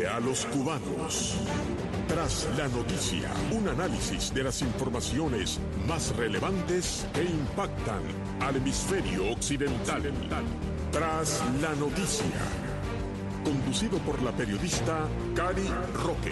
mueve a los cubanos. Tras la noticia, un análisis de las informaciones más relevantes que impactan al hemisferio occidental. Tras la noticia, conducido por la periodista Cari Roque.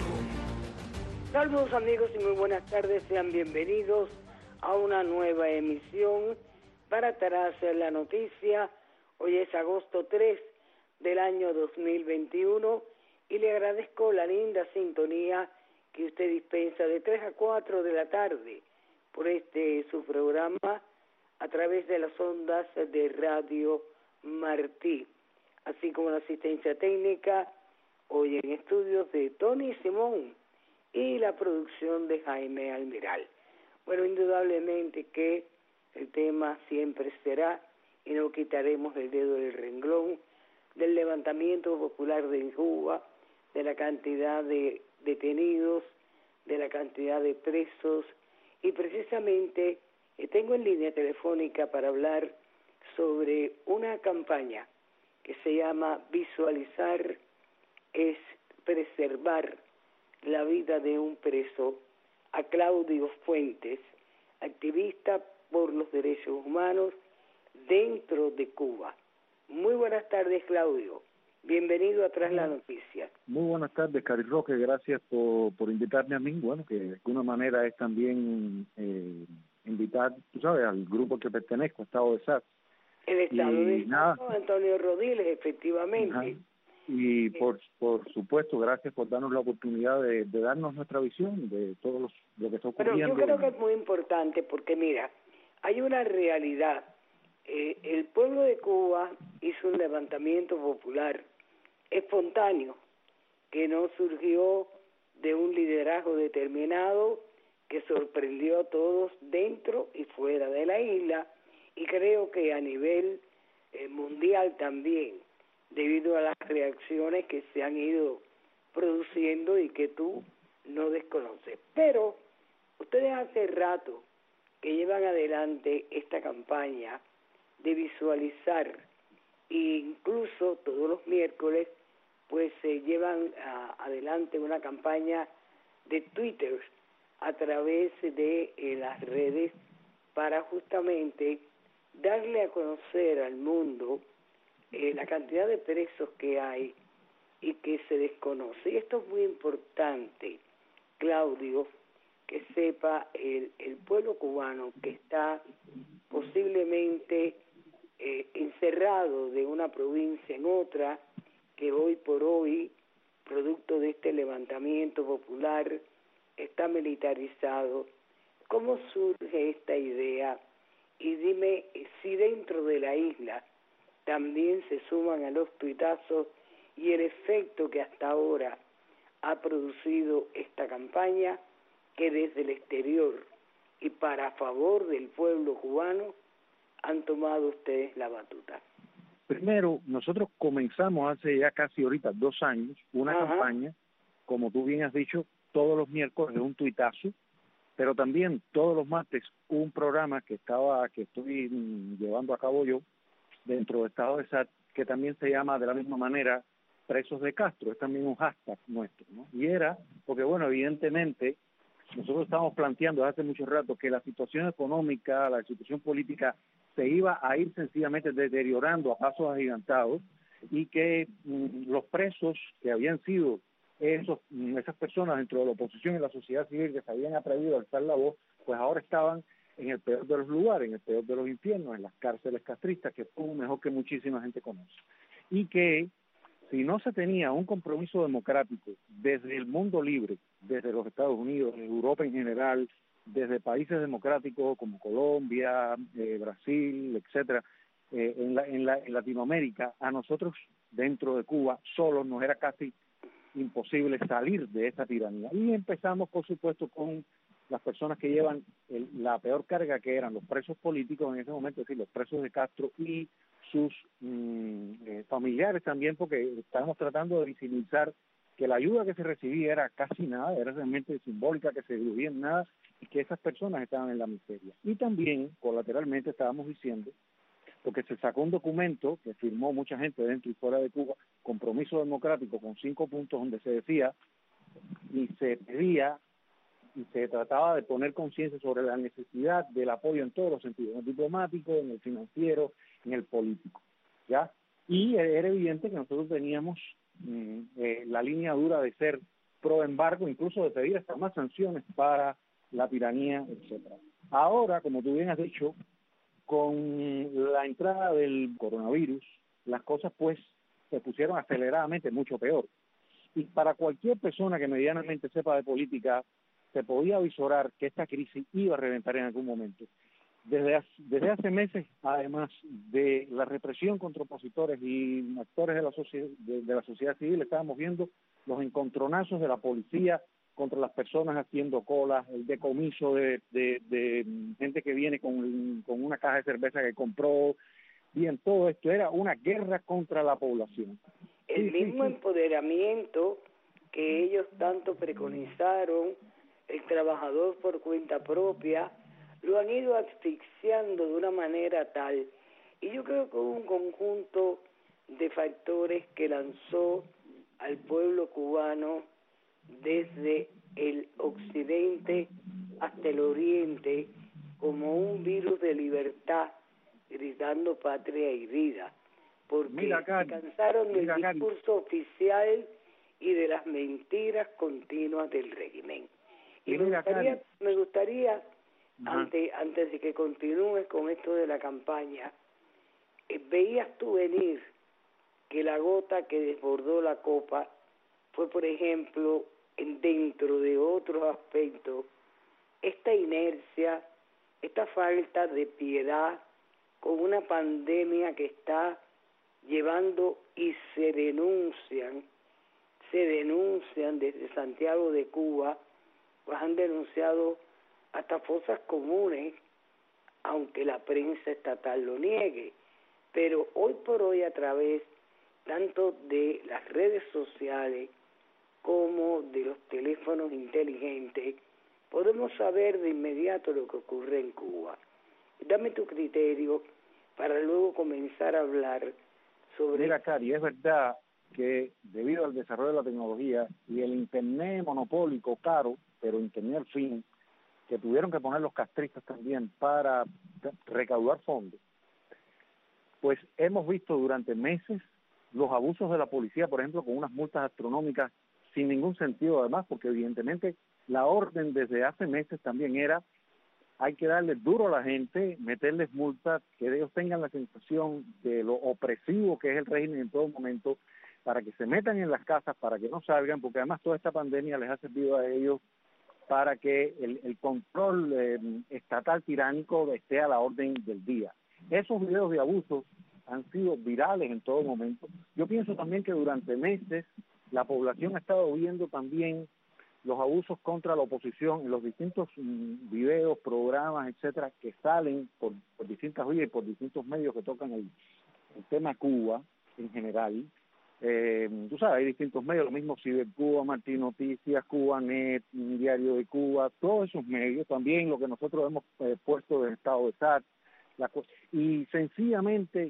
Saludos amigos y muy buenas tardes, sean bienvenidos a una nueva emisión para Tras la noticia. Hoy es agosto 3 del año 2021 y le agradezco la linda sintonía que usted dispensa de 3 a 4 de la tarde por su programa a través de las ondas de Radio Martí, así como la asistencia técnica hoy en estudios de Tony Simón y la producción de Jaime Almiral. Bueno, indudablemente que el tema siempre será, y no quitaremos el dedo del renglón, del levantamiento popular de Cuba, de la cantidad de detenidos, de la cantidad de presos, y precisamente tengo en línea telefónica para hablar sobre una campaña que se llama Visualizar es preservar la vida de un preso, a Claudio Fuentes, activista por los derechos humanos dentro de Cuba. Muy buenas tardes, Claudio. Bienvenido a Tras la Noticia. Muy buenas tardes, Cari Roque. Gracias por invitarme a mí. Bueno, que de alguna manera es también invitar, tú sabes, al grupo que pertenezco, Estado de SAT. El Estado de SAT, Antonio Rodiles, efectivamente. Ajá. Y por supuesto, gracias por darnos la oportunidad de darnos nuestra visión de todo lo que está ocurriendo. Pero yo creo que es muy importante porque, mira, hay una realidad. El pueblo de Cuba hizo un levantamiento popular espontáneo que no surgió de un liderazgo determinado que sorprendió a todos dentro y fuera de la isla, y creo que a nivel mundial también, debido a las reacciones que se han ido produciendo y que tú no desconoces. Pero ustedes hace rato que llevan adelante esta campaña de visualizar, e incluso todos los miércoles pues se llevan adelante una campaña de Twitter a través de las redes para justamente darle a conocer al mundo la cantidad de presos que hay y que se desconoce. Y esto es muy importante, Claudio, que sepa el pueblo cubano que está posiblemente encerrado de una provincia en otra, que hoy por hoy, producto de este levantamiento popular, está militarizado. ¿Cómo surge esta idea? Y dime si dentro de la isla también se suman a los tuitazos y el efecto que hasta ahora ha producido esta campaña, que desde el exterior y para favor del pueblo cubano han tomado ustedes la batuta. Primero, nosotros comenzamos hace ya casi ahorita 2 años una campaña, como tú bien has dicho, todos los miércoles de un tuitazo, pero también todos los martes un programa que estoy llevando a cabo yo dentro del Estado de SAT, que también se llama de la misma manera Presos de Castro. Es también un hashtag nuestro, ¿no? Y era porque, bueno, evidentemente nosotros estamos planteando desde hace mucho rato que la situación económica, la situación política se iba a ir sencillamente deteriorando a pasos agigantados, y que los presos que habían sido esas personas dentro de la oposición y la sociedad civil que se habían atrevido a alzar la voz, pues ahora estaban en el peor de los lugares, en el peor de los infiernos, en las cárceles castristas, que es mejor que muchísima gente conoce. Y que si no se tenía un compromiso democrático desde el mundo libre, desde los Estados Unidos, de Europa en general, desde países democráticos como Colombia, Brasil, etcétera, en Latinoamérica, a nosotros dentro de Cuba solos nos era casi imposible salir de esta tiranía. Y empezamos, por supuesto, con las personas que llevan la peor carga, que eran los presos políticos en ese momento, es decir, los presos de Castro y sus familiares también, porque estábamos tratando de visibilizar que la ayuda que se recibía era casi nada, era realmente simbólica, que se diluía en nada, y que esas personas estaban en la miseria. Y también, colateralmente, estábamos diciendo porque se sacó un documento que firmó mucha gente dentro y fuera de Cuba, Compromiso Democrático, con 5 puntos donde se decía y se pedía y se trataba de poner conciencia sobre la necesidad del apoyo en todos los sentidos, en el diplomático, en el financiero, en el político, ¿ya? Y era evidente que nosotros teníamos la línea dura de ser pro embargo, incluso de pedir hasta más sanciones para la tiranía, etcétera. Ahora, como tú bien has dicho, con la entrada del coronavirus, las cosas pues se pusieron aceleradamente mucho peor. Y para cualquier persona que medianamente sepa de política, se podía visorar que esta crisis iba a reventar en algún momento. Desde hace meses, además de la represión contra opositores y actores de la sociedad civil, estábamos viendo los encontronazos de la policía contra las personas haciendo colas, el decomiso de gente que viene con una caja de cerveza que compró. Bien, todo esto era una guerra contra la población. El mismo empoderamiento que ellos tanto preconizaron, el trabajador por cuenta propia, lo han ido asfixiando de una manera tal. Y yo creo que hubo un conjunto de factores que lanzó al pueblo cubano desde el occidente hasta el oriente como un virus de libertad, gritando patria y vida, porque se cansaron del discurso oficial y de las mentiras continuas del régimen. Y me gustaría antes de que continúes con esto de la campaña, ¿veías tú venir que la gota que desbordó la copa fue, por ejemplo, dentro de otros aspectos, esta inercia, esta falta de piedad con una pandemia que está llevando y se denuncian desde Santiago de Cuba, pues han denunciado hasta fosas comunes, aunque la prensa estatal lo niegue. Pero hoy por hoy, a través tanto de las redes sociales como de los teléfonos inteligentes, podemos saber de inmediato lo que ocurre en Cuba. Dame tu criterio para luego comenzar a hablar sobre... Mira, Cari, es verdad que debido al desarrollo de la tecnología y el internet monopólico caro, pero internet al fin, que tuvieron que poner los castristas también para recaudar fondos, pues hemos visto durante meses los abusos de la policía, por ejemplo, con unas multas astronómicas sin ningún sentido, además, porque evidentemente la orden desde hace meses también era: hay que darle duro a la gente, meterles multas, que ellos tengan la sensación de lo opresivo que es el régimen en todo momento, para que se metan en las casas, para que no salgan, porque además toda esta pandemia les ha servido a ellos para que el control estatal tiránico esté a la orden del día. Esos videos de abusos han sido virales en todo momento. Yo pienso también que durante meses la población ha estado viendo también los abusos contra la oposición en los distintos videos, programas, etcétera, que salen por distintas vías y por distintos medios que tocan el tema Cuba en general. Tú sabes, hay distintos medios, lo mismo Cibercuba, Martín Noticias, Cubanet, Diario de Cuba, todos esos medios, también lo que nosotros hemos puesto del estado de SAT, y sencillamente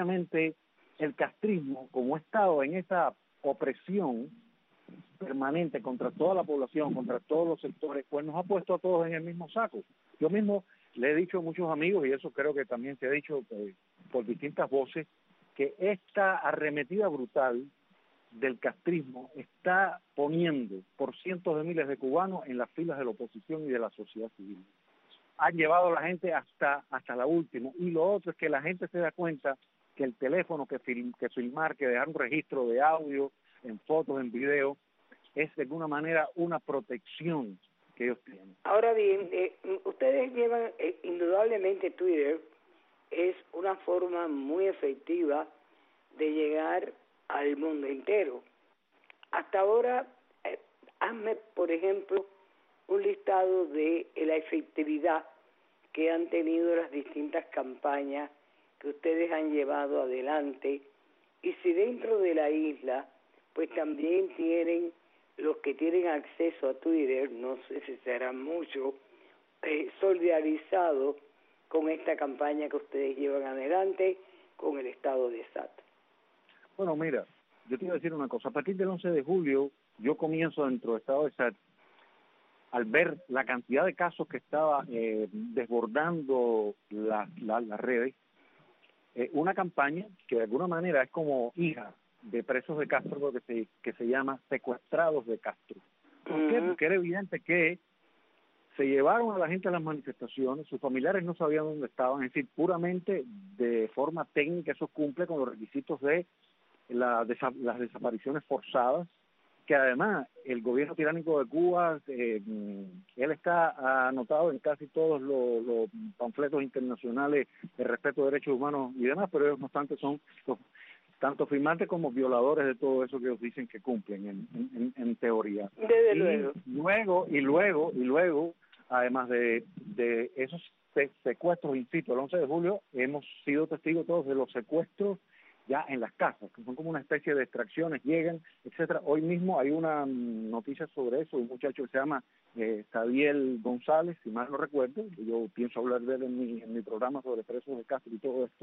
el castrismo, como ha estado en esa opresión permanente contra toda la población, contra todos los sectores, pues nos ha puesto a todos en el mismo saco. Yo mismo le he dicho a muchos amigos, y eso creo que también se ha dicho por distintas voces, que esta arremetida brutal del castrismo está poniendo por cientos de miles de cubanos en las filas de la oposición y de la sociedad civil. Han llevado a la gente hasta la última. Y lo otro es que la gente se da cuenta que el teléfono, que filmar, que dejar un registro de audio, en fotos, en video, es de alguna manera una protección que ellos tienen. Ahora bien, ustedes llevan indudablemente Twitter, es una forma muy efectiva de llegar al mundo entero. Hasta ahora, hazme, por ejemplo, un listado de la efectividad que han tenido las distintas campañas que ustedes han llevado adelante, y si dentro de la isla, pues también tienen los que tienen acceso a Twitter, no sé si serán muchos, solidarizados con esta campaña que ustedes llevan adelante, con el estado de SAT. Bueno, mira, yo te iba a decir una cosa. A partir del 11 de julio, yo comienzo dentro del estado de SAT, al ver la cantidad de casos que estaba desbordando las redes, una campaña que de alguna manera es como hija de presos de Castro, que se llama Secuestrados de Castro. ¿Por qué? Porque era evidente que se llevaron a la gente a las manifestaciones, sus familiares no sabían dónde estaban, es decir, puramente de forma técnica eso cumple con los requisitos de las desapariciones forzadas, que además el gobierno tiránico de Cuba, él está anotado en casi todos los panfletos internacionales de respeto de derechos humanos y demás, pero ellos no obstante son tanto firmantes como violadores de todo eso que ellos dicen que cumplen en teoría. Desde luego, además de esos secuestros, insisto, el 11 de julio hemos sido testigos todos de los secuestros ya en las casas, que son como una especie de extracciones, llegan, etcétera. Hoy mismo hay una noticia sobre eso, un muchacho que se llama Xavier González, si mal no recuerdo, yo pienso hablar de él en mi programa sobre presos de Castro y todo esto.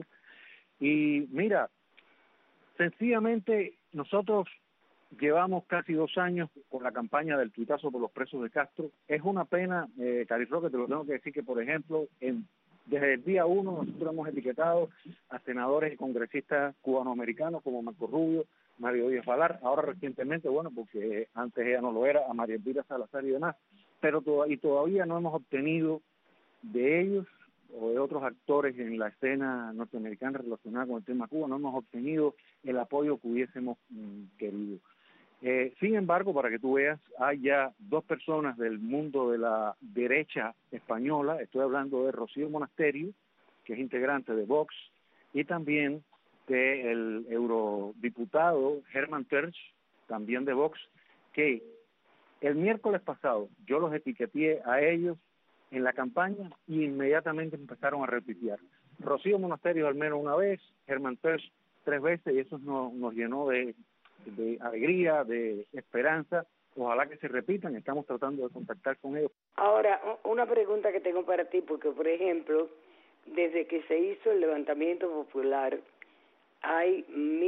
Y mira, sencillamente nosotros llevamos casi 2 años con la campaña del tuitazo por los presos de Castro. Es una pena, Caris Roque, te lo tengo que decir, que por ejemplo, desde el día 1 nosotros hemos etiquetado a senadores y congresistas cubanoamericanos como Marco Rubio, Mario Díaz Valar, ahora recientemente, bueno, porque antes ella no lo era, a María Elvira Salazar y demás, pero todavía no hemos obtenido de ellos o de otros actores en la escena norteamericana relacionada con el tema Cuba, no hemos obtenido el apoyo que hubiésemos querido. Sin embargo, para que tú veas, hay ya 2 personas del mundo de la derecha española, estoy hablando de Rocío Monasterio, que es integrante de Vox, y también del eurodiputado Herman Terch, también de Vox, que el miércoles pasado yo los etiqueté a ellos en la campaña y inmediatamente empezaron a retuitear. Rocío Monasterio al menos una vez, Herman Terch 3 veces, y eso nos llenó de alegría, de esperanza. Ojalá que se repitan, estamos tratando de contactar con ellos. Ahora, una pregunta que tengo para ti, porque por ejemplo, desde que se hizo el levantamiento popular, hay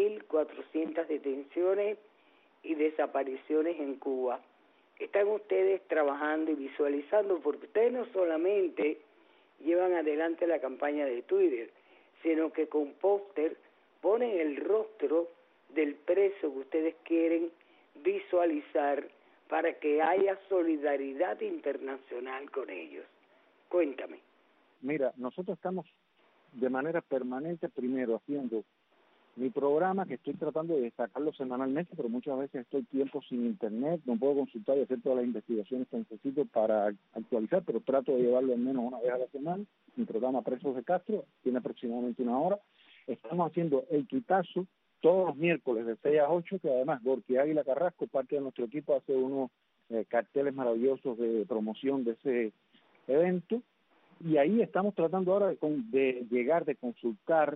1.400 detenciones y desapariciones en Cuba. Están ustedes trabajando y visualizando, porque ustedes no solamente llevan adelante la campaña de Twitter, sino que con póster ponen el rostro del preso que ustedes quieren visualizar para que haya solidaridad internacional con ellos. Cuéntame. Mira, nosotros estamos de manera permanente primero haciendo mi programa, que estoy tratando de destacarlo semanalmente, pero muchas veces estoy tiempo sin internet, no puedo consultar y hacer todas las investigaciones que necesito para actualizar, pero trato de llevarlo al menos una vez a la semana. Mi programa Presos de Castro tiene aproximadamente 1 hora. Estamos haciendo el tuitazo todos los miércoles de 6 a 8, que además Gorky Águila Carrasco, parte de nuestro equipo, hace unos carteles maravillosos de promoción de ese evento, y ahí estamos tratando ahora de llegar, de consultar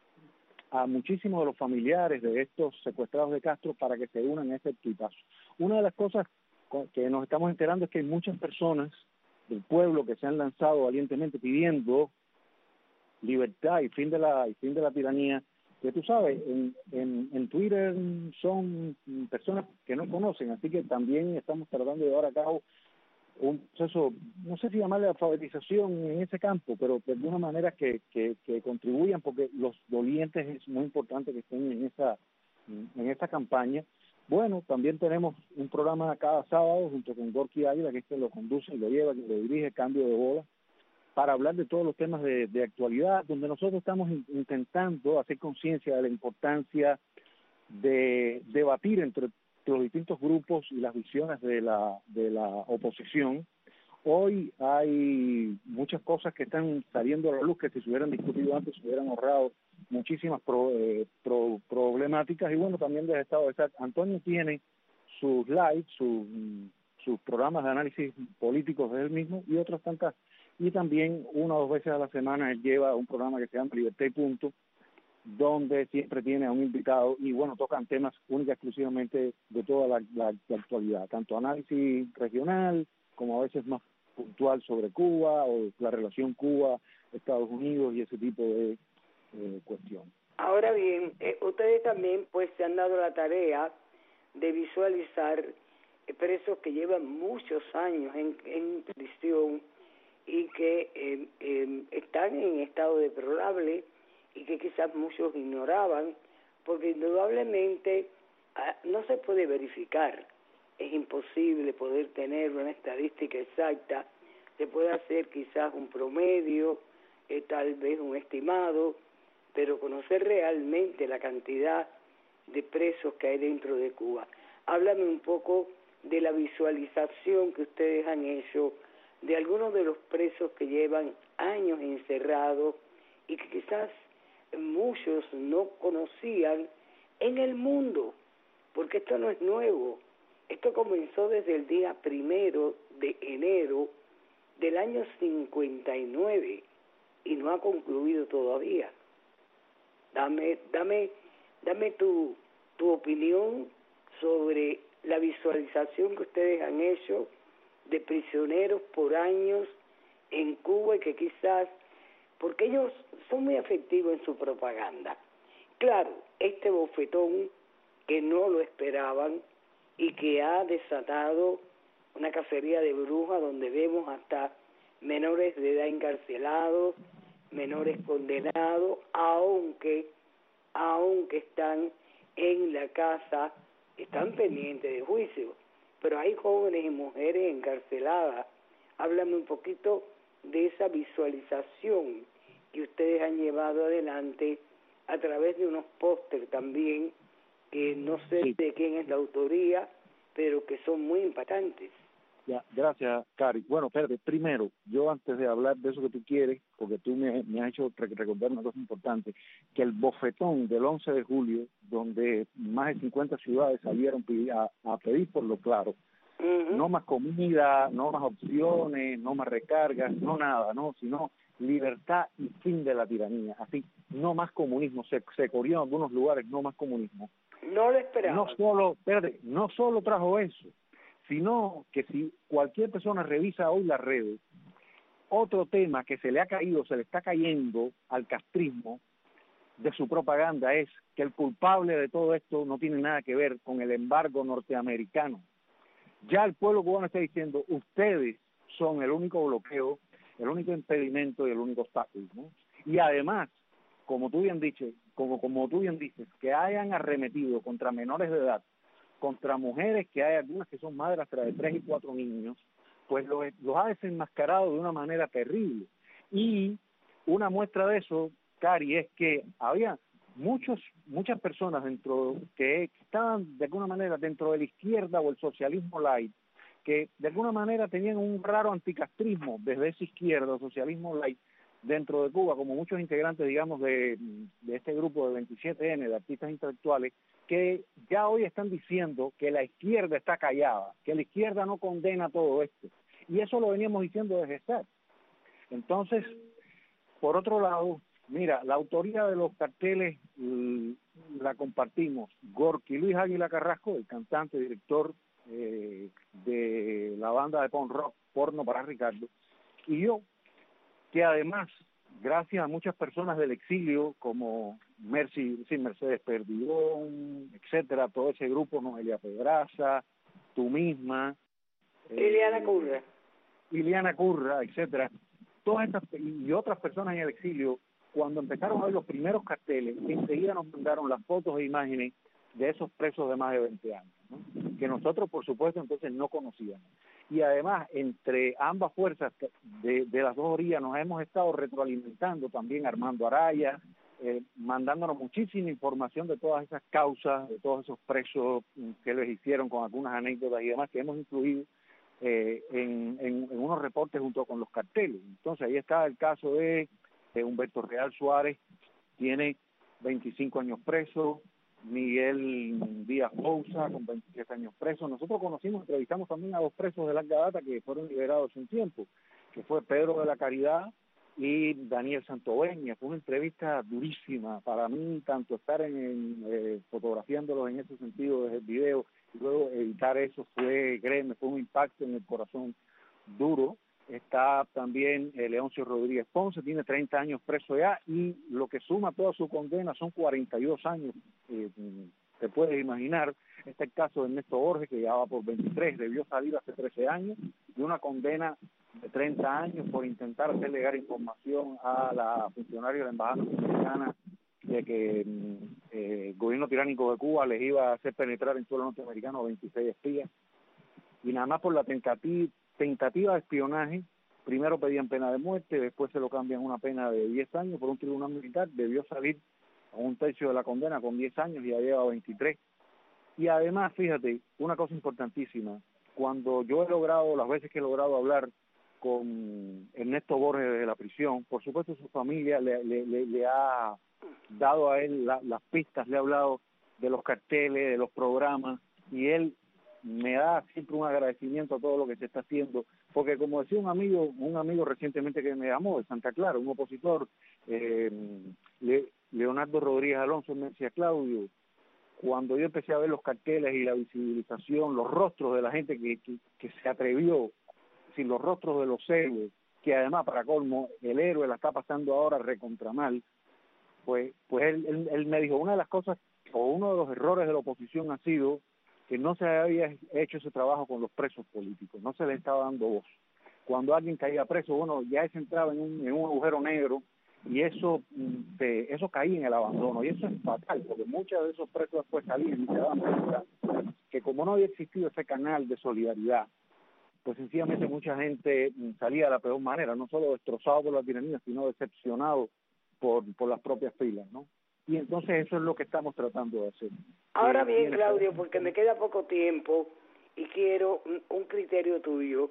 a muchísimos de los familiares de estos secuestrados de Castro para que se unan a ese tuitazo. Una de las cosas que nos estamos enterando es que hay muchas personas del pueblo que se han lanzado valientemente pidiendo libertad y fin de la tiranía, que tú sabes, en Twitter son personas que no conocen, así que también estamos tratando de llevar a cabo un proceso, no sé si llamarle alfabetización en ese campo, pero de alguna manera que contribuyan, porque los dolientes es muy importante que estén en esa campaña. Bueno, también tenemos un programa cada sábado junto con Gorky Águila, que lo conduce y lo lleva, que lo dirige, Cambio de Bola, para hablar de todos los temas de actualidad, donde nosotros estamos intentando hacer conciencia de la importancia de debatir entre los distintos grupos y las visiones de la oposición. Hoy hay muchas cosas que están saliendo a la luz que si se hubieran discutido antes se hubieran ahorrado muchísimas problemáticas. Y bueno, también desde Estado de SAT, Antonio tiene sus lives, sus programas de análisis políticos de él mismo y otras tantas. Y también 1 o 2 veces a la semana él lleva un programa que se llama Libertad y Punto, donde siempre tiene a un invitado y bueno, tocan temas únicamente exclusivamente de toda la actualidad, tanto análisis regional como a veces más puntual sobre Cuba o la relación Cuba-Estados Unidos y ese tipo de cuestiones. Ahora bien, ustedes también pues se han dado la tarea de visualizar presos que llevan muchos años en prisión y que están en estado deplorable y que quizás muchos ignoraban, porque indudablemente no se puede verificar, es imposible poder tener una estadística exacta, se puede hacer quizás un promedio, tal vez un estimado, pero conocer realmente la cantidad de presos que hay dentro de Cuba. Háblame un poco de la visualización que ustedes han hecho de algunos de los presos que llevan años encerrados y que quizás muchos no conocían en el mundo, porque esto no es nuevo. Esto comenzó desde el día 1 de enero del año 59 y no ha concluido todavía. Dame tu opinión sobre la visualización que ustedes han hecho de prisioneros por años en Cuba y que quizás, porque ellos son muy efectivos en su propaganda. Claro, este bofetón que no lo esperaban y que ha desatado una cacería de brujas donde vemos hasta menores de edad encarcelados, menores condenados, aunque están en la casa, están pendientes de juicio, pero hay jóvenes y mujeres encarceladas. Háblame un poquito de esa visualización que ustedes han llevado adelante a través de unos pósteres también, que no sé de quién es la autoría, pero que son muy impactantes. Ya, gracias, Cari. Bueno, espérate, primero, yo antes de hablar de eso que tú quieres, porque tú me has hecho recordar una cosa importante, que el bofetón del 11 de julio, donde más de 50 ciudades salieron a pedir por lo claro, no más comida, no más opciones, no más recargas, no nada, no, sino libertad y fin de la tiranía. Así, no más comunismo. Se corrió en algunos lugares, no más comunismo. No lo esperaba. No solo trajo eso, sino que si cualquier persona revisa hoy las redes, otro tema que se le está cayendo al castrismo de su propaganda es que el culpable de todo esto no tiene nada que ver con el embargo norteamericano. Ya el pueblo cubano está diciendo, ustedes son el único bloqueo, el único impedimento y el único obstáculo, ¿no? Y además, como tú bien dices, que hayan arremetido contra menores de edad, contra mujeres, que hay algunas que son madres de 3 y 4 niños, pues los ha desenmascarado de una manera terrible. Y una muestra de eso, Cari, es que había muchas personas que estaban de alguna manera dentro de la izquierda o el socialismo light, que de alguna manera tenían un raro anticastrismo desde esa izquierda o socialismo light dentro de Cuba, como muchos integrantes, digamos, de este grupo de 27N, de artistas intelectuales, que ya hoy están diciendo que la izquierda está callada, que la izquierda no condena todo esto. Y eso lo veníamos diciendo desde SAR. Entonces, por otro lado, mira, la autoría de los carteles la compartimos. Gorky Luis Águila Carrasco, el cantante, director de la banda de punk rock Porno para Ricardo, y yo, que además, gracias a muchas personas del exilio, como Mercedes Perdigón, etcétera, todo ese grupo, Noelia Pedraza, tú misma, Liliana Curra, etcétera, todas estas y otras personas en el exilio, cuando empezaron a ver los primeros carteles, enseguida nos mandaron las fotos e imágenes de esos presos de más de 20 años, ¿no? Que nosotros, por supuesto, entonces no conocíamos. Y además, entre ambas fuerzas de las dos orillas nos hemos estado retroalimentando también Armando Araya, mandándonos muchísima información de todas esas causas, de todos esos presos que les hicieron, con algunas anécdotas y demás que hemos incluido en unos reportes junto con los carteles. Entonces ahí está el caso de Humberto Real Suárez, tiene 25 años preso, Miguel Díaz Bouza con 27 años preso. Nosotros entrevistamos también a 2 presos de larga data que fueron liberados hace un tiempo, que fue Pedro de la Caridad y Daniel Santoveña. Fue una entrevista durísima para mí, tanto estar fotografiándolos en ese sentido desde el video y luego editar eso fue un impacto en el corazón duro. está también Leoncio Rodríguez Ponce, tiene 30 años preso ya, y lo que suma toda su condena son 42 años, te puedes imaginar. Está el caso de Ernesto Borges, que ya va por 23, debió salir hace 13 años, y una condena de 30 años por intentar hacer llegar información a la funcionaria de la Embajada Norteamericana de que el gobierno tiránico de Cuba les iba a hacer penetrar en suelo norteamericano a 26 espías, y nada más por la tentativa de espionaje. Primero pedían pena de muerte, después se lo cambian una pena de 10 años por un tribunal militar. Debió salir a un tercio de la condena con 10 años y ya lleva 23. Y además, fíjate, una cosa importantísima, cuando yo he logrado, las veces que he logrado hablar con Ernesto Borges de la prisión, por supuesto su familia le ha dado a él las pistas, le ha hablado de los carteles, de los programas, y él me da siempre un agradecimiento a todo lo que se está haciendo, porque como decía un amigo recientemente que me llamó de Santa Clara, un opositor, Leonardo Rodríguez Alonso, me decía: Claudio, cuando yo empecé a ver los carteles y la visibilización, los rostros de la gente que se atrevió, sin los rostros de los héroes, que además, para colmo, el héroe la está pasando ahora recontra mal, pues él me dijo, una de las cosas, o uno de los errores de la oposición ha sido que no se había hecho ese trabajo con los presos políticos, no se les estaba dando voz. Cuando alguien caía preso, bueno, ya se entraba en un agujero negro, y eso caía en el abandono, y eso es fatal, porque muchos de esos presos después salían y se daban cuenta que como no había existido ese canal de solidaridad, pues sencillamente mucha gente salía de la peor manera, no solo destrozado por la tiranía, sino decepcionado por las propias filas, ¿no? Y entonces eso es lo que estamos tratando de hacer. Ahora bien, Claudio, porque me queda poco tiempo y quiero un criterio tuyo,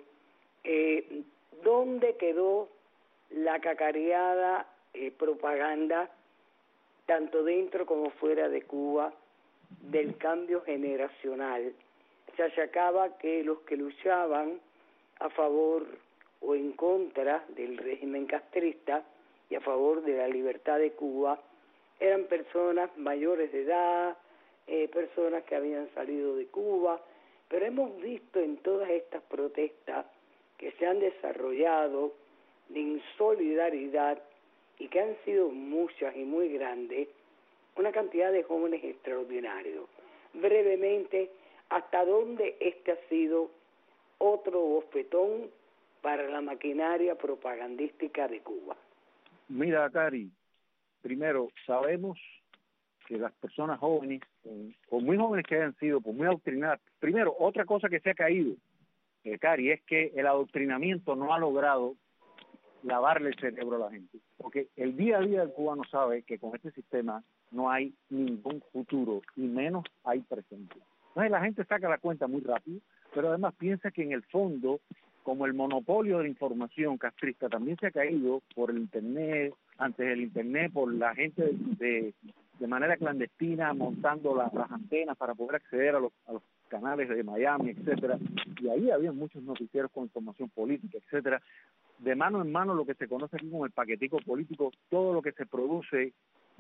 ¿dónde quedó la cacareada propaganda, tanto dentro como fuera de Cuba, del cambio generacional? Se achacaba que los que luchaban a favor o en contra del régimen castrista y a favor de la libertad de Cuba eran personas mayores de edad, personas que habían salido de Cuba, pero hemos visto en todas estas protestas que se han desarrollado de insolidaridad y que han sido muchas y muy grandes, una cantidad de jóvenes extraordinarios. Brevemente, ¿hasta dónde este ha sido otro bofetón para la maquinaria propagandística de Cuba? Mira, Cari, primero, sabemos que las personas jóvenes, por muy jóvenes que hayan sido, por muy adoctrinadas, primero, otra cosa que se ha caído, Cari, es que el adoctrinamiento no ha logrado lavarle el cerebro a la gente, porque el día a día del cubano sabe que con este sistema no hay ningún futuro, y menos hay presente. Entonces la gente saca la cuenta muy rápido, pero además piensa que en el fondo, como el monopolio de la información castrista también se ha caído por el Internet, antes del Internet, por la gente de manera clandestina montando las antenas para poder acceder a los canales de Miami, etcétera, y ahí había muchos noticieros con información política, etcétera. De mano en mano, lo que se conoce aquí como el paquetico político, todo lo que se produce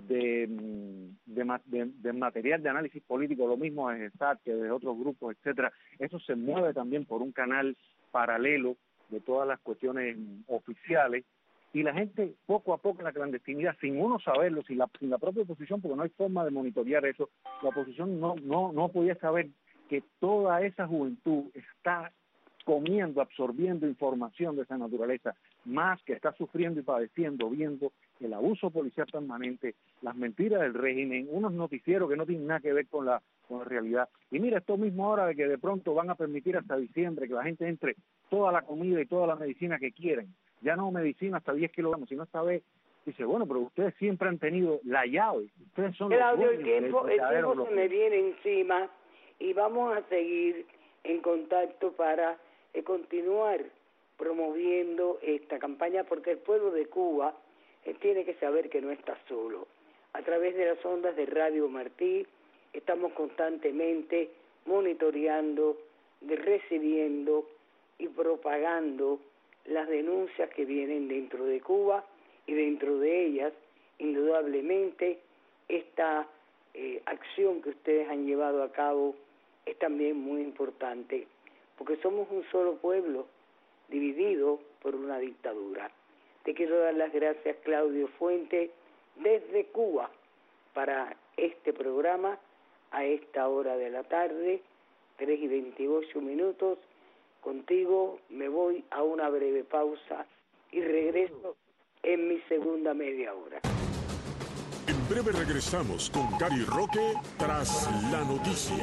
de material de análisis político, lo mismo es ESAT que de otros grupos, etcétera, eso se mueve también por un canal paralelo de todas las cuestiones oficiales, y la gente poco a poco en la clandestinidad, sin uno saberlo, sin la propia oposición, porque no hay forma de monitorear eso, la oposición no podía saber que toda esa juventud está comiendo, absorbiendo información de esa naturaleza, más que está sufriendo y padeciendo, viendo el abuso policial permanente, las mentiras del régimen, unos noticieros que no tienen nada que ver con la realidad. Y mira, esto mismo ahora de que de pronto van a permitir hasta diciembre que la gente entre toda la comida y toda la medicina que quieren, ya no medicina hasta 10 kilogramos, sino esta vez, dice, bueno, pero ustedes siempre han tenido la llave, ustedes son Claudio, los el tiempo se me viene encima y vamos a seguir en contacto para continuar promoviendo esta campaña, porque el pueblo de Cuba tiene que saber que no está solo. A través de las ondas de Radio Martí estamos constantemente monitoreando, recibiendo y propagando las denuncias que vienen dentro de Cuba, y dentro de ellas, indudablemente, esta acción que ustedes han llevado a cabo es también muy importante, porque somos un solo pueblo, dividido por una dictadura. Te quiero dar las gracias, Claudio Fuente, desde Cuba, para este programa a esta hora de la tarde, 3:28. Contigo me voy a una breve pausa y regreso en mi segunda media hora. En breve regresamos con Cari Roque tras la noticia.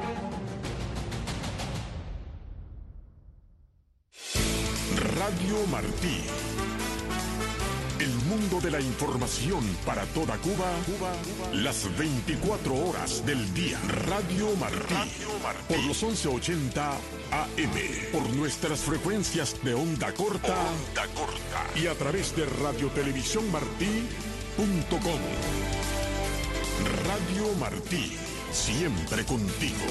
Radio Martí. El mundo de la información para toda Cuba, las 24 horas del día. Radio Martí. Por los 1180 AM. Por nuestras frecuencias de onda corta. Y a través de radiotelevisiónmartí.com. Radio Martí. Siempre contigo.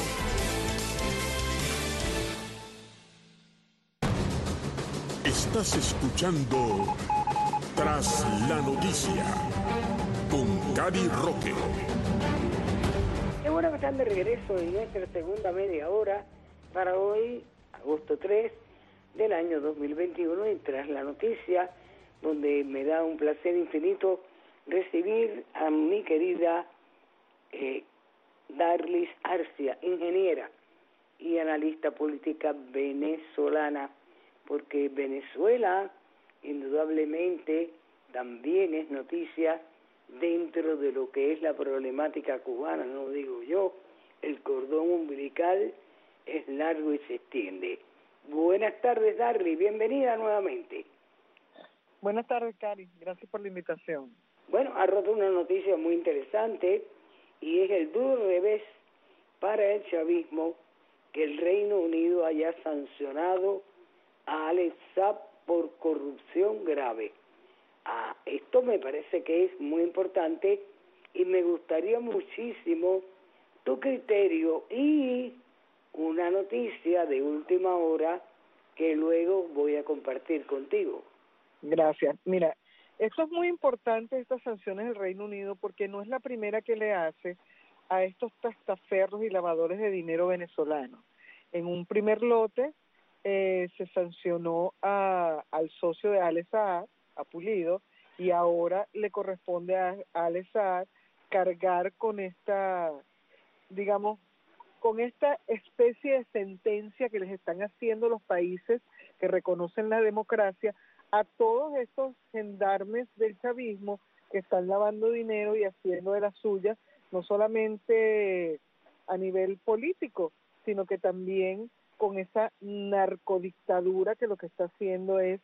Estás escuchando Tras la Noticia con Cari Roque. Qué bueno que están de regreso en nuestra segunda media hora para hoy, agosto 3 del año 2021, y Tras la Noticia, donde me da un placer infinito recibir a mi querida Darlis Arcia, ingeniera y analista política venezolana, porque Venezuela indudablemente también es noticia dentro de lo que es la problemática cubana, no digo yo, el cordón umbilical es largo y se extiende. Buenas tardes, Darly, bienvenida nuevamente. Buenas tardes, Cari, gracias por la invitación. Bueno, ha roto una noticia muy interesante y es el duro revés para el chavismo que el Reino Unido haya sancionado a Alex Saab por corrupción grave. Esto me parece que es muy importante y me gustaría muchísimo tu criterio y una noticia de última hora que luego voy a compartir contigo. Gracias. Mira, esto es muy importante, estas sanciones del Reino Unido, porque no es la primera que le hace a estos testaferros y lavadores de dinero venezolanos. En un primer lote se sancionó al socio de Alex Saab, a Pulido, y ahora le corresponde a Alex Saab cargar con esta, digamos, con esta especie de sentencia que les están haciendo los países que reconocen la democracia a todos estos gendarmes del chavismo que están lavando dinero y haciendo de las suyas, no solamente a nivel político, sino que también con esa narcodictadura que lo que está haciendo es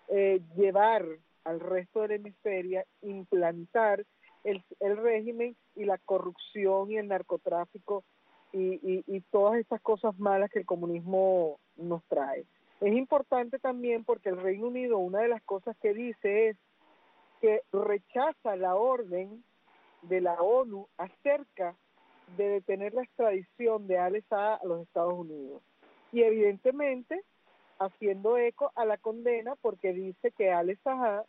llevar al resto del hemisferio, implantar el régimen y la corrupción y el narcotráfico y todas estas cosas malas que el comunismo nos trae. Es importante también porque el Reino Unido, una de las cosas que dice es que rechaza la orden de la ONU acerca de detener la extradición de Alex Saab a los Estados Unidos. Y evidentemente haciendo eco a la condena porque dice que Alex Saab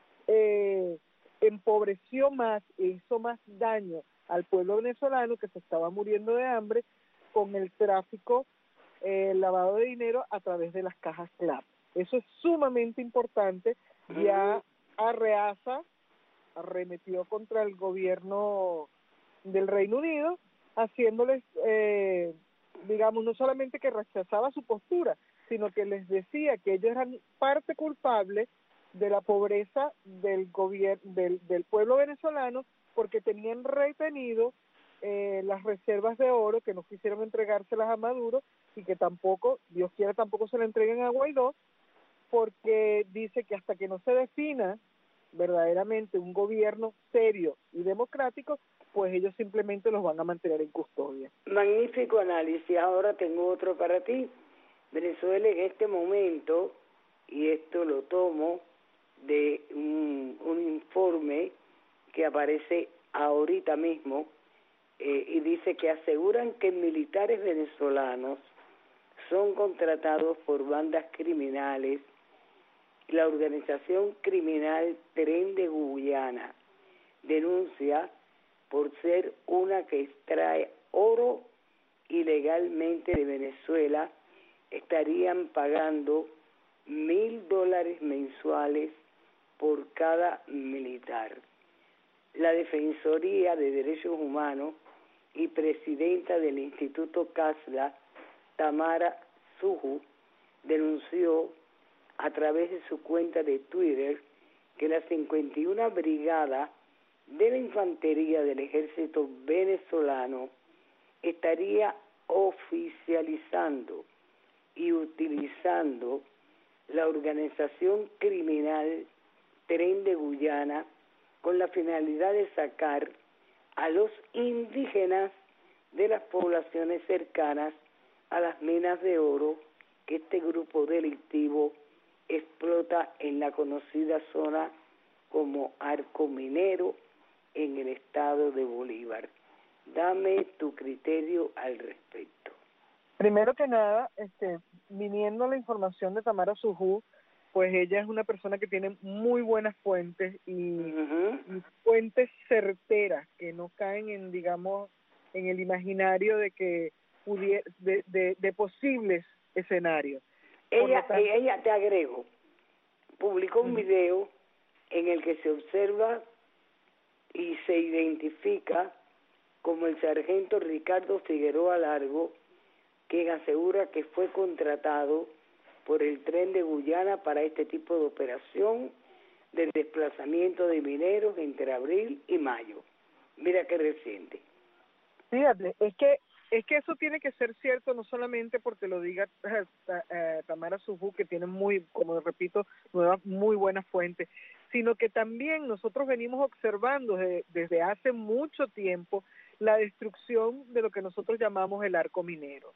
empobreció más e hizo más daño al pueblo venezolano que se estaba muriendo de hambre con el tráfico, lavado de dinero a través de las cajas CLAP. Eso es sumamente importante. Ya Arreaza arremetió contra el gobierno del Reino Unido, haciéndoles, digamos, no solamente que rechazaba su postura, sino que les decía que ellos eran parte culpable de la pobreza del pueblo venezolano porque tenían retenido las reservas de oro, que no quisieron entregárselas a Maduro y que tampoco, Dios quiera, tampoco se le entreguen a Guaidó, porque dice que hasta que no se defina verdaderamente un gobierno serio y democrático, pues ellos simplemente los van a mantener en custodia. Magnífico análisis. Ahora tengo otro para ti. Venezuela en este momento, y esto lo tomo de un informe que aparece ahorita mismo, y dice que aseguran que militares venezolanos son contratados por bandas criminales. La organización criminal Tren de Guyana denuncia por ser una que extrae oro ilegalmente de Venezuela, estarían pagando $1,000 mensuales por cada militar. La Defensoría de Derechos Humanos y presidenta del Instituto CASLA, Tamara Suju, denunció a través de su cuenta de Twitter que la 51 Brigada de la Infantería del Ejército venezolano estaría oficializando y utilizando la organización criminal Tren de Guyana con la finalidad de sacar a los indígenas de las poblaciones cercanas a las minas de oro que este grupo delictivo explota en la conocida zona como Arco Minero en el estado de Bolívar. Dame tu criterio al respecto. Primero que nada, viniendo la información de Tamara Sujú, pues ella es una persona que tiene muy buenas fuentes y fuentes certeras que no caen en, digamos, en el imaginario de que de posibles escenarios. Ella, te agrego, publicó un video en el que se observa y se identifica como el sargento Ricardo Figueroa Largo, quien asegura que fue contratado por el Tren de Guyana para este tipo de operación del desplazamiento de mineros entre abril y mayo. Mira qué reciente. Fíjate, es que eso tiene que ser cierto, no solamente porque lo diga Tamara Sujú, que tiene como repito, muy buenas fuentes, sino que también nosotros venimos observando desde hace mucho tiempo la destrucción de lo que nosotros llamamos el arco minero.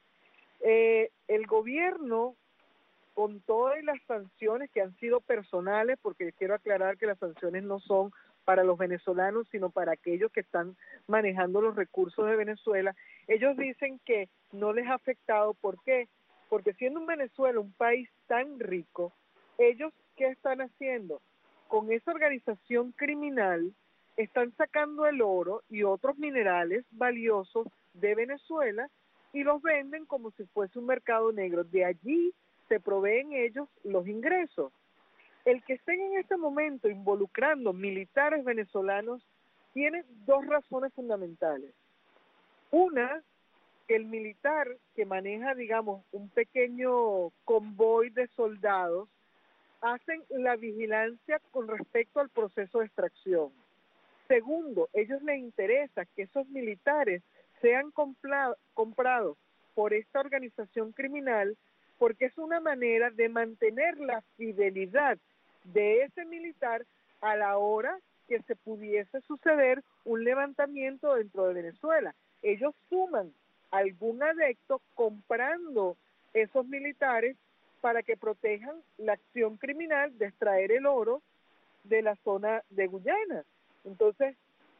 El gobierno, con todas las sanciones que han sido personales, porque quiero aclarar que las sanciones no son para los venezolanos, sino para aquellos que están manejando los recursos de Venezuela, ellos dicen que no les ha afectado. ¿Por qué? Porque siendo un Venezuela un país tan rico, ellos, ¿qué están haciendo? Con esa organización criminal, están sacando el oro y otros minerales valiosos de Venezuela y los venden como si fuese un mercado negro. De allí se proveen ellos los ingresos. El que estén en este momento involucrando militares venezolanos tiene dos razones fundamentales. Una, que el militar que maneja, digamos, un pequeño convoy de soldados hacen la vigilancia con respecto al proceso de extracción. Segundo, ellos les interesa que esos militares sean comprados por esta organización criminal porque es una manera de mantener la fidelidad de ese militar a la hora que se pudiese suceder un levantamiento dentro de Venezuela. Ellos suman algún adepto comprando esos militares para que protejan la acción criminal de extraer el oro de la zona de Guyana. Entonces,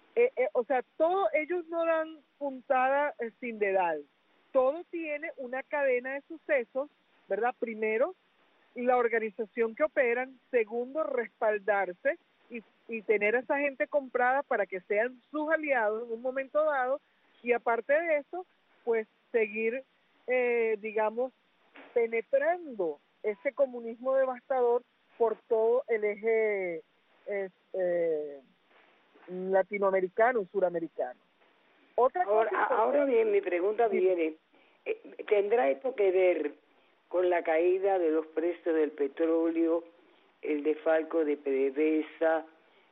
todo, ellos no dan puntada sin dedal. Todo tiene una cadena de sucesos, ¿verdad? Primero, la organización que operan. Segundo, respaldarse y tener a esa gente comprada para que sean sus aliados en un momento dado. Y aparte de eso, pues seguir, digamos, penetrando ese comunismo devastador por todo el eje latinoamericano y suramericano. Ahora bien, mi pregunta viene, ¿tendrá esto que ver con la caída de los precios del petróleo, el desfalco de PDVSA,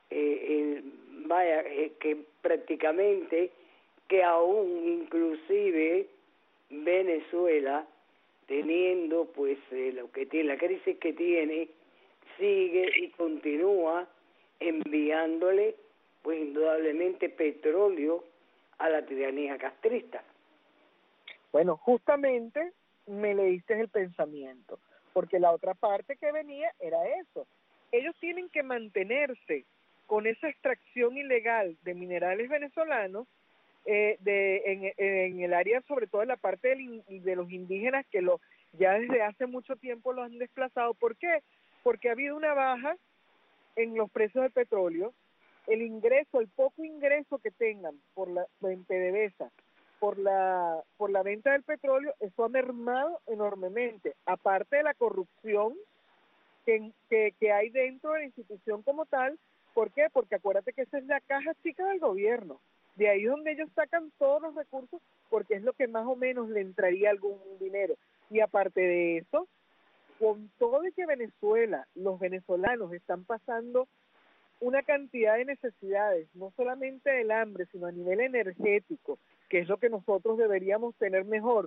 que prácticamente, que aún inclusive Venezuela, teniendo pues lo que tiene, la crisis que tiene, sigue y continúa enviándole pues indudablemente petróleo a la tiranía castrista? Bueno, justamente me leíste el pensamiento, porque la otra parte que venía era eso. Ellos tienen que mantenerse con esa extracción ilegal de minerales venezolanos en el área, sobre todo en la parte de los indígenas que ya desde hace mucho tiempo los han desplazado. ¿Por qué? Porque ha habido una baja en los precios del petróleo, el poco ingreso que tengan en PDVSA por la venta del petróleo, eso ha mermado enormemente, aparte de la corrupción que hay dentro de la institución como tal. ¿Por qué? Porque acuérdate que esa es la caja chica del gobierno. De ahí es donde ellos sacan todos los recursos, porque es lo que más o menos le entraría algún dinero. Y aparte de eso, con todo de que Venezuela, los venezolanos están pasando una cantidad de necesidades, no solamente del hambre, sino a nivel energético, que es lo que nosotros deberíamos tener mejor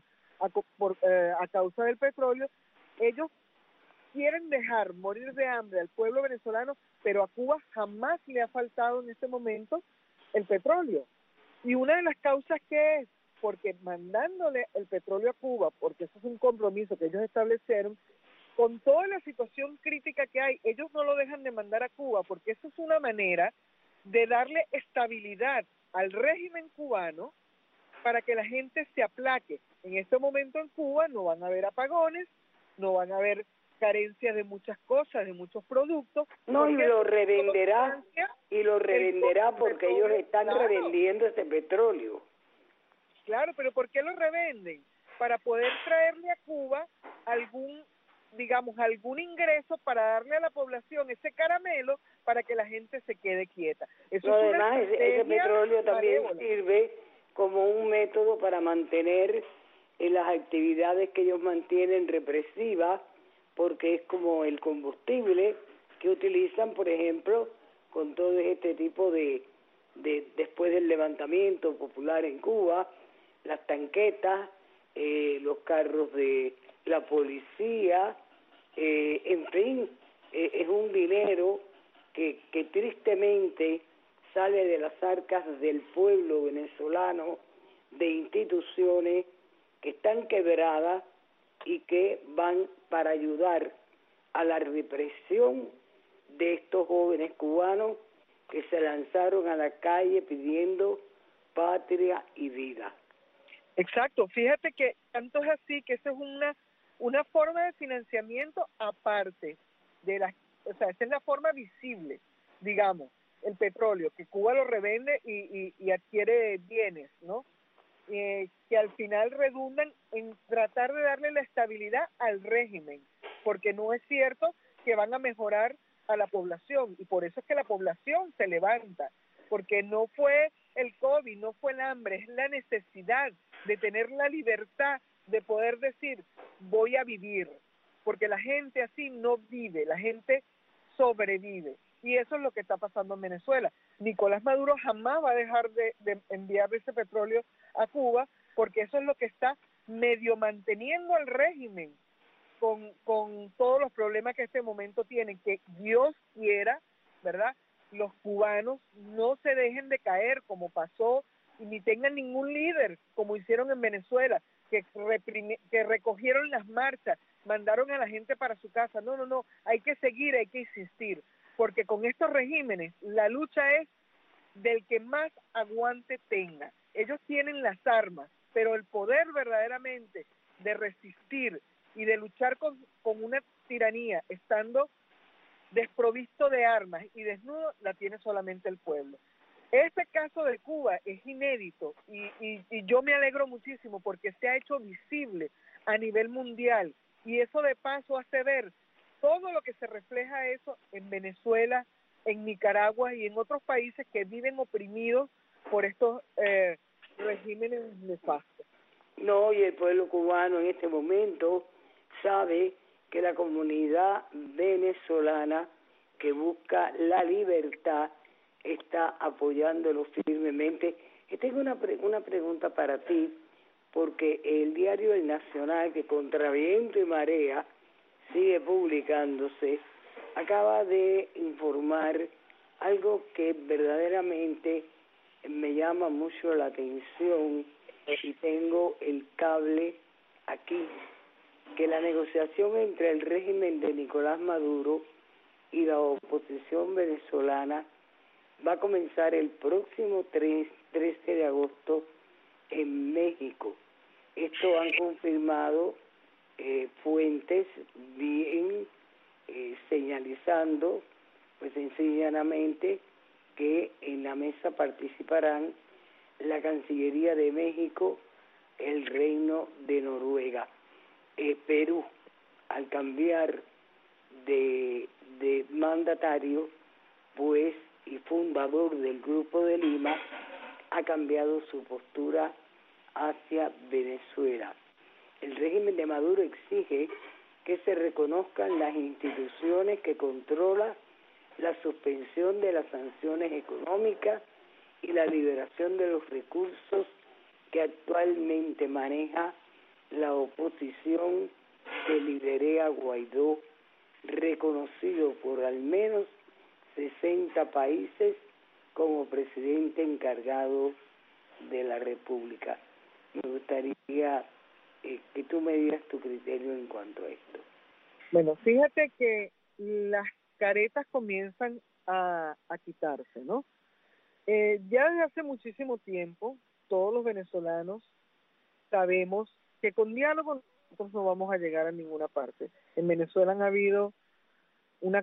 a causa del petróleo. Ellos quieren dejar morir de hambre al pueblo venezolano, pero a Cuba jamás le ha faltado en este momento el petróleo. Y una de las causas que es, porque mandándole el petróleo a Cuba, porque eso es un compromiso que ellos establecieron, con toda la situación crítica que hay, ellos no lo dejan de mandar a Cuba, porque eso es una manera de darle estabilidad al régimen cubano para que la gente se aplaque. En este momento en Cuba no van a haber apagones, no van a haber carencias de muchas cosas, de muchos productos. No, y lo revenderá, porque ellos están revendiendo ese petróleo. Claro, pero ¿por qué lo revenden? Para poder traerle a Cuba algún ingreso para darle a la población ese caramelo para que la gente se quede quieta. Eso no, además, ese petróleo también sirve como un método para mantener las actividades que ellos mantienen represivas, porque es como el combustible que utilizan, por ejemplo, con todo este tipo de después del levantamiento popular en Cuba, las tanquetas, los carros de la policía, en fin, es un dinero que tristemente sale de las arcas del pueblo venezolano, de instituciones que están quebradas y que van para ayudar a la represión de estos jóvenes cubanos que se lanzaron a la calle pidiendo patria y vida. Exacto, fíjate que tanto es así que esa es una forma de financiamiento aparte de esa es la forma visible, digamos, el petróleo, que Cuba lo revende y adquiere bienes, ¿no? Que al final redundan en tratar de darle la estabilidad al régimen, porque no es cierto que van a mejorar a la población, y por eso es que la población se levanta, porque no fue el COVID, no fue el hambre, es la necesidad de tener la libertad de poder decir, voy a vivir, porque la gente así no vive, la gente sobrevive, y eso es lo que está pasando en Venezuela. Nicolás Maduro jamás va a dejar de enviar ese petróleo a Cuba, porque eso es lo que está medio manteniendo al régimen con todos los problemas que en este momento tienen, que Dios quiera, ¿verdad?, los cubanos no se dejen de caer como pasó, y ni tengan ningún líder como hicieron en Venezuela, que recogieron las marchas, mandaron a la gente para su casa. No, hay que seguir, hay que insistir, porque con estos regímenes la lucha es del que más aguante tenga. Ellos tienen las armas, pero el poder verdaderamente de resistir y de luchar con una tiranía estando desprovisto de armas y desnudo, la tiene solamente el pueblo. Este caso de Cuba es inédito y yo me alegro muchísimo porque se ha hecho visible a nivel mundial, y eso de paso hace ver todo lo que se refleja eso en Venezuela, en Nicaragua y en otros países que viven oprimidos por estos regímenes nefastos. No, y el pueblo cubano en este momento sabe que la comunidad venezolana que busca la libertad está apoyándolo firmemente. Y tengo una pregunta para ti, porque el diario El Nacional, que contra viento y marea sigue publicándose, acaba de informar algo que verdaderamente me llama mucho la atención, y tengo el cable aquí, que la negociación entre el régimen de Nicolás Maduro y la oposición venezolana va a comenzar el próximo 13 de agosto en México. Esto han confirmado fuentes bien señalizando, pues sencillamente, que en la mesa participarán la Cancillería de México, el Reino de Noruega, Perú, al cambiar de mandatario, pues, y fundador del Grupo de Lima, ha cambiado su postura hacia Venezuela. El régimen de Maduro exige que se reconozcan las instituciones que controlan la suspensión de las sanciones económicas y la liberación de los recursos que actualmente maneja la oposición que lidera Guaidó, reconocido por al menos 60 países como presidente encargado de la República. Me gustaría que tú me dieras tu criterio en cuanto a esto. Bueno, fíjate que las caretas comienzan a quitarse, ¿no? Ya desde hace muchísimo tiempo, todos los venezolanos sabemos que con diálogo nosotros no vamos a llegar a ninguna parte. En Venezuela han habido una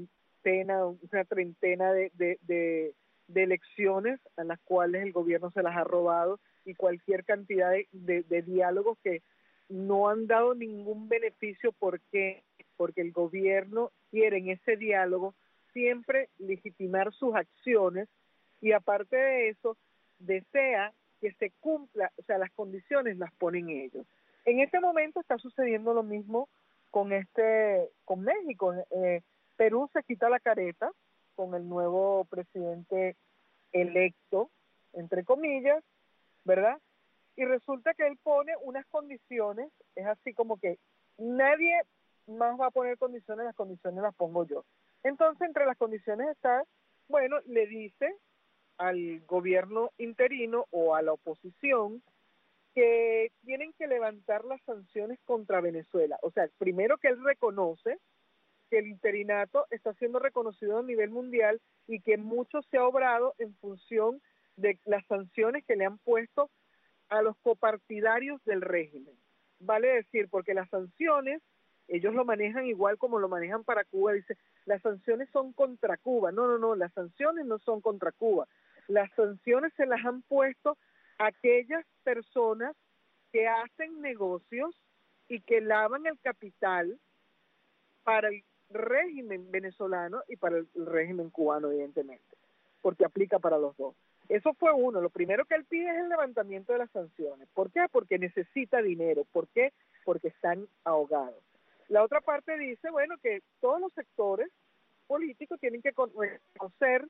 treintena de elecciones a las cuales el gobierno se las ha robado, y cualquier cantidad de diálogos que no han dado ningún beneficio. Porque el gobierno quiere en ese diálogo siempre legitimar sus acciones, y aparte de eso desea que se cumpla, o sea, las condiciones las ponen ellos. En este momento está sucediendo lo mismo con México. Perú se quita la careta con el nuevo presidente electo, entre comillas, ¿verdad? Y resulta que él pone unas condiciones, es así como que nadie más va a poner condiciones, las condiciones las pongo yo. Entonces, entre las condiciones está, bueno, le dice al gobierno interino o a la oposición que tienen que levantar las sanciones contra Venezuela. O sea, primero que él reconoce que el interinato está siendo reconocido a nivel mundial y que mucho se ha obrado en función de las sanciones que le han puesto a los copartidarios del régimen. Vale decir, porque las sanciones, ellos lo manejan igual como lo manejan para Cuba. Dice, las sanciones son contra Cuba. No, las sanciones no son contra Cuba. Las sanciones se las han puesto a aquellas personas que hacen negocios y que lavan el capital para el régimen venezolano y para el régimen cubano, evidentemente, porque aplica para los dos. Eso fue uno. Lo primero que él pide es el levantamiento de las sanciones. ¿Por qué? Porque necesita dinero. ¿Por qué? Porque están ahogados. La otra parte dice, bueno, que todos los sectores políticos tienen que reconocer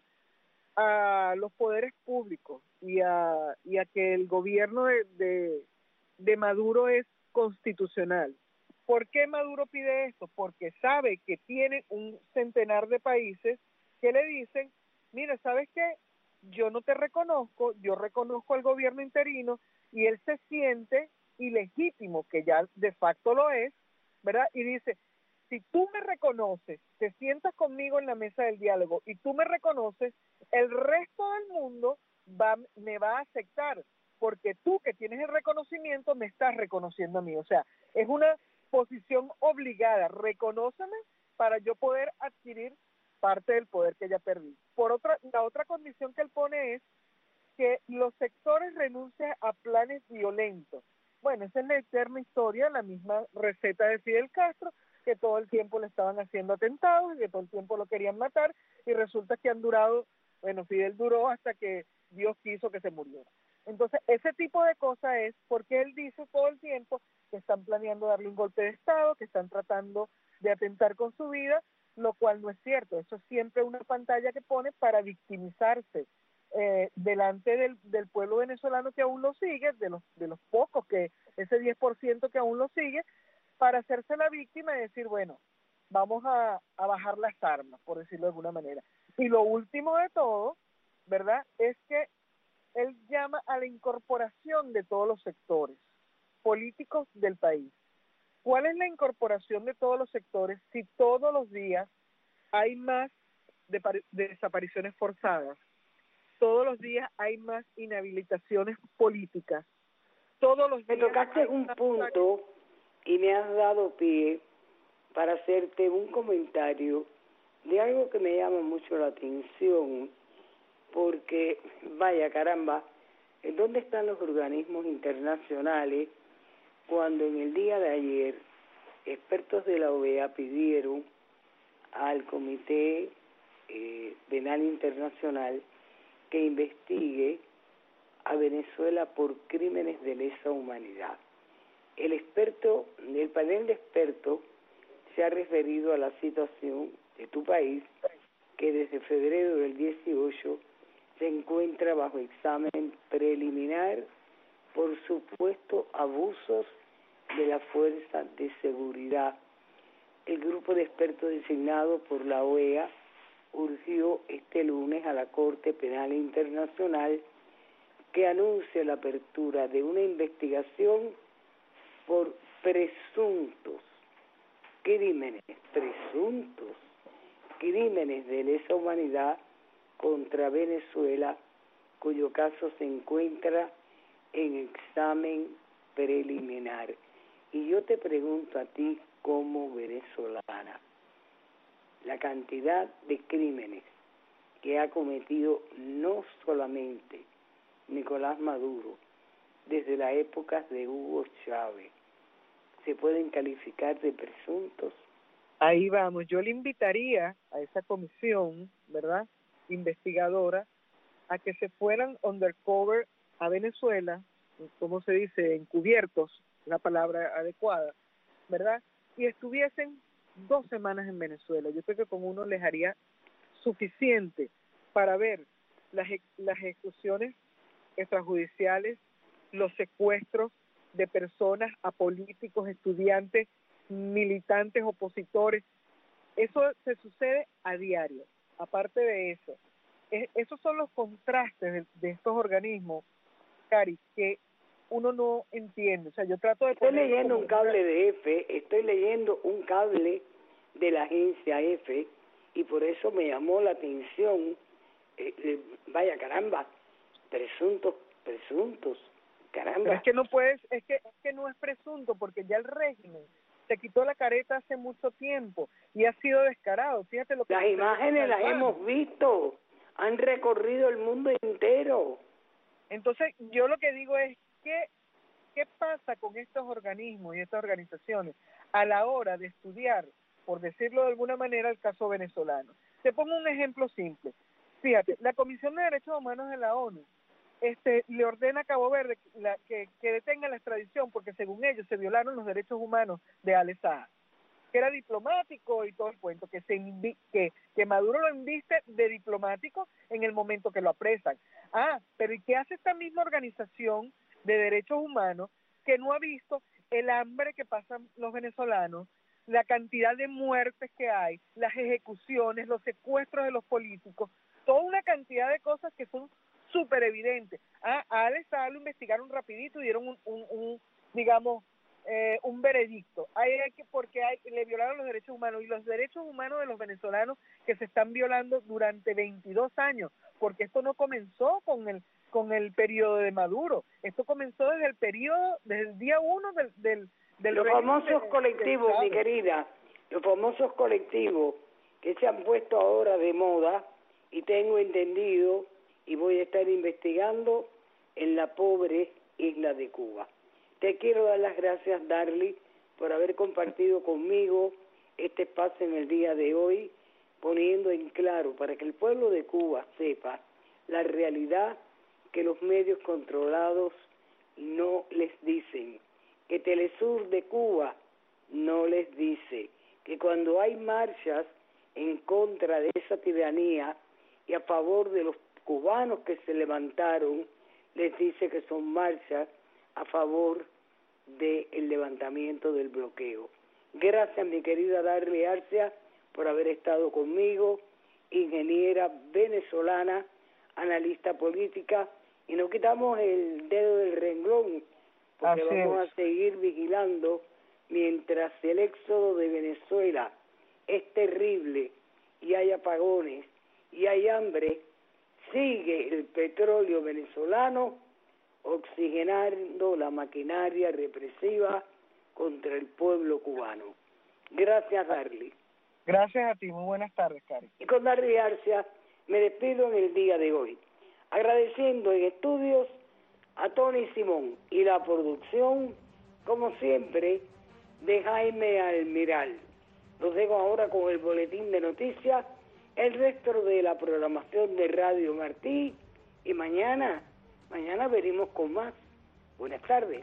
a los poderes públicos y a que el gobierno de Maduro es constitucional. ¿Por qué Maduro pide esto? Porque sabe que tiene un centenar de países que le dicen, mira, ¿sabes qué? Yo no te reconozco, yo reconozco al gobierno interino, y él se siente ilegítimo, que ya de facto lo es, ¿verdad? Y dice, si tú me reconoces, te sientas conmigo en la mesa del diálogo y tú me reconoces, el resto del mundo me va a aceptar, porque tú que tienes el reconocimiento me estás reconociendo a mí. O sea, es una posición obligada, reconóceme para yo poder adquirir parte del poder que ya perdí. La otra condición que él pone es que los sectores renuncien a planes violentos. Bueno, esa es la eterna historia, la misma receta de Fidel Castro, que todo el tiempo le estaban haciendo atentados y que todo el tiempo lo querían matar, y resulta que han durado, bueno, Fidel duró hasta que Dios quiso que se muriera. Entonces, ese tipo de cosas es porque él dice todo el tiempo que están planeando darle un golpe de Estado, que están tratando de atentar con su vida, lo cual no es cierto. Eso es siempre una pantalla que pone para victimizarse delante del pueblo venezolano que aún lo sigue, de los pocos, que ese 10% que aún lo sigue, para hacerse la víctima y decir, bueno, vamos a bajar las armas, por decirlo de alguna manera. Y lo último de todo, ¿verdad?, es que él llama a la incorporación de todos los sectores políticos del país. ¿Cuál es la incorporación de todos los sectores si todos los días hay más desapariciones forzadas? Todos los días hay más inhabilitaciones políticas. Todos los días me tocaste un punto y me has dado pie para hacerte un comentario de algo que me llama mucho la atención, porque, vaya caramba, ¿dónde están los organismos internacionales cuando en el día de ayer expertos de la OEA pidieron al Comité Penal Internacional que investigue a Venezuela por crímenes de lesa humanidad. El panel de expertos se ha referido a la situación de tu país, que desde febrero del 18 se encuentra bajo examen preliminar por supuestos abusos de la fuerza de seguridad. El grupo de expertos designado por la OEA urgió este lunes a la Corte Penal Internacional que anuncie la apertura de una investigación por presuntos crímenes de lesa humanidad contra Venezuela, cuyo caso se encuentra en examen preliminar. Y yo te pregunto a ti, como venezolana, la cantidad de crímenes que ha cometido no solamente Nicolás Maduro, desde la época de Hugo Chávez, ¿se pueden calificar de presuntos? Ahí vamos, yo le invitaría a esa comisión, ¿verdad?, investigadora, a que se fueran undercover a Venezuela, ¿cómo se dice?, encubiertos, la palabra adecuada, ¿verdad?, y estuviesen 2 semanas en Venezuela. Yo creo que con uno les haría suficiente para ver las ejecuciones extrajudiciales, los secuestros de personas a políticos, estudiantes, militantes, opositores. Eso se sucede a diario. Aparte de eso, esos son los contrastes de estos organismos, Cari, que uno no entiende. O sea, yo trato de... Estoy leyendo un cable de EFE, estoy leyendo un cable de la agencia EFE, y por eso me llamó la atención, vaya caramba, presuntos, caramba. Pero es que no puedes, es que no es presunto, porque ya el régimen se quitó la careta hace mucho tiempo y ha sido descarado. Fíjate lo que... Las imágenes las hemos visto, han recorrido el mundo entero. Entonces, yo lo que digo es que ¿qué pasa con estos organismos y estas organizaciones a la hora de estudiar, por decirlo de alguna manera, el caso venezolano? Te pongo un ejemplo simple. Fíjate, la Comisión de Derechos Humanos de la ONU le ordena a Cabo Verde que detenga la extradición porque según ellos se violaron los derechos humanos de Ale Saad, que era diplomático y todo el cuento, que Maduro lo inviste de diplomático en el momento que lo apresan. Pero ¿y qué hace esta misma organización de derechos humanos que no ha visto el hambre que pasan los venezolanos, la cantidad de muertes que hay, las ejecuciones, los secuestros de los políticos, toda una cantidad de cosas que son súper evidentes? A Ale Saad lo investigaron rapidito y dieron un veredicto. Porque le violaron los derechos humanos, y los derechos humanos de los venezolanos que se están violando durante 22 años, porque esto no comenzó con el periodo de Maduro, esto comenzó desde el día 1 del los famosos colectivos, mi querida, los famosos colectivos que se han puesto ahora de moda, y tengo entendido y voy a estar investigando en la pobre isla de Cuba. Te quiero dar las gracias, Darly, por haber compartido conmigo este espacio en el día de hoy, poniendo en claro para que el pueblo de Cuba sepa la realidad que los medios controlados no les dicen, que Telesur de Cuba no les dice, que cuando hay marchas en contra de esa tiranía y a favor de los cubanos que se levantaron, les dice que son marchas a favor del levantamiento del bloqueo. Gracias, mi querida Darly Arcia, por haber estado conmigo, ingeniera venezolana, analista política, y no quitamos el dedo del renglón, porque vamos a seguir vigilando mientras el éxodo de Venezuela es terrible y hay apagones y hay hambre. Sigue el petróleo venezolano oxigenando la maquinaria represiva contra el pueblo cubano. Gracias, Darly. Gracias a ti, muy buenas tardes, Cari. Y con Darly Arcia me despido en el día de hoy, agradeciendo en estudios a Tony Simón y la producción, como siempre, de Jaime Almiral. Los dejo ahora con el boletín de noticias, el resto de la programación de Radio Martí, y mañana veremos con más. Buenas tardes.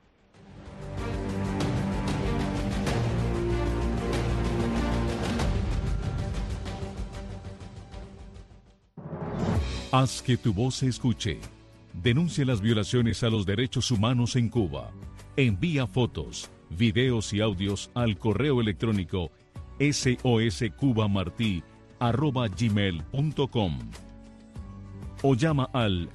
Haz que tu voz se escuche. Denuncia las violaciones a los derechos humanos en Cuba. Envía fotos, videos y audios al correo electrónico soscubamarti@gmail.com o llama al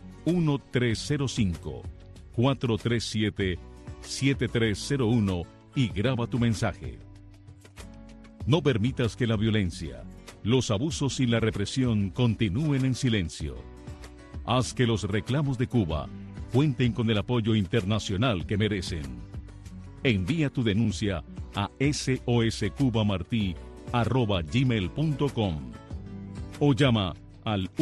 1305-437-7301 y graba tu mensaje. No permitas que la violencia, los abusos y la represión continúen en silencio. Haz que los reclamos de Cuba cuenten con el apoyo internacional que merecen. Envía tu denuncia a soscubamarti@gmail.com o llama al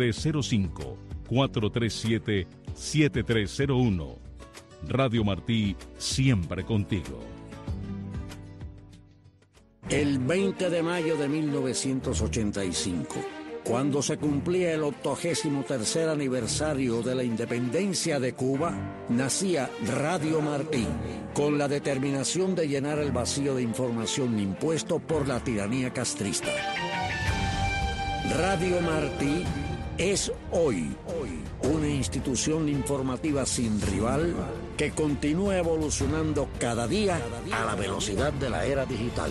1305-437-7301. Radio Martí, siempre contigo. El 20 de mayo de 1985, cuando se cumplía el 83º aniversario de la independencia de Cuba, nacía Radio Martí, con la determinación de llenar el vacío de información impuesto por la tiranía castrista. Radio Martí es hoy una institución informativa sin rival que continúa evolucionando cada día a la velocidad de la era digital.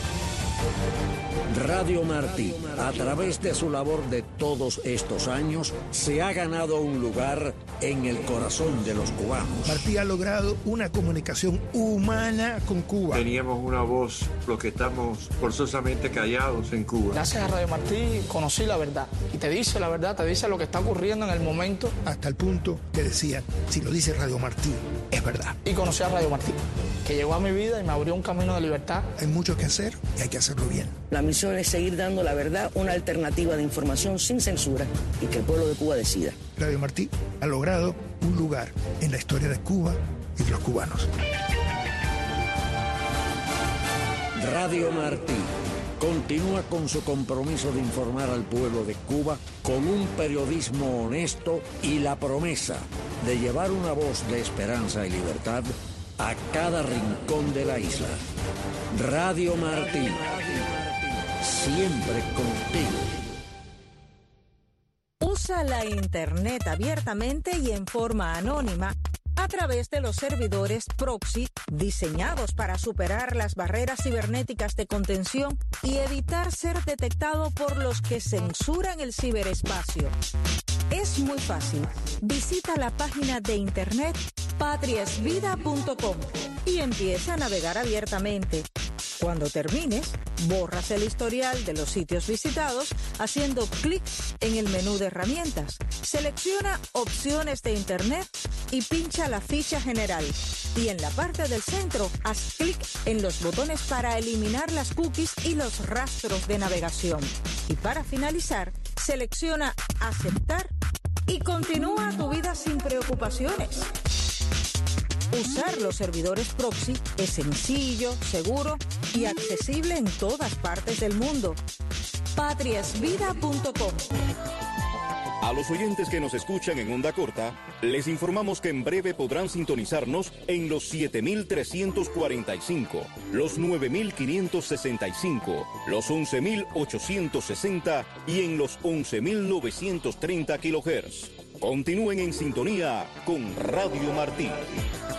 Radio Martí, a través de su labor de todos estos años, se ha ganado un lugar en el corazón de los cubanos. Martí ha logrado una comunicación humana con Cuba. Teníamos una voz, los que estamos forzosamente callados en Cuba. Gracias a Radio Martí conocí la verdad. Y te dice la verdad, te dice lo que está ocurriendo en el momento. Hasta el punto que decían, si lo dice Radio Martí, es verdad. Y conocí a Radio Martí, que llegó a mi vida y me abrió un camino de libertad. Hay mucho que hacer y hay que hacerlo bien. La misión es seguir dando la verdad, una alternativa de información sin censura y que el pueblo de Cuba decida. Radio Martí ha logrado un lugar en la historia de Cuba y de los cubanos. Radio Martí continúa con su compromiso de informar al pueblo de Cuba con un periodismo honesto y la promesa de llevar una voz de esperanza y libertad a cada rincón de la isla. Radio Martí, siempre contigo. Usa la Internet abiertamente y en forma anónima a través de los servidores proxy diseñados para superar las barreras cibernéticas de contención y evitar ser detectado por los que censuran el ciberespacio. Es muy fácil. Visita la página de internet patriasvida.com y empieza a navegar abiertamente. Cuando termines, borras el historial de los sitios visitados haciendo clic en el menú de herramientas. Selecciona opciones de internet y pincha la ficha general. Y en la parte del centro, haz clic en los botones para eliminar las cookies y los rastros de navegación. Y para finalizar, selecciona aceptar y continúa tu vida sin preocupaciones. Usar los servidores proxy es sencillo, seguro y accesible en todas partes del mundo. patriasvida.com. A los oyentes que nos escuchan en onda corta, les informamos que en breve podrán sintonizarnos en los 7.345, los 9.565, los 11.860 y en los 11.930 kHz. Continúen en sintonía con Radio Martí.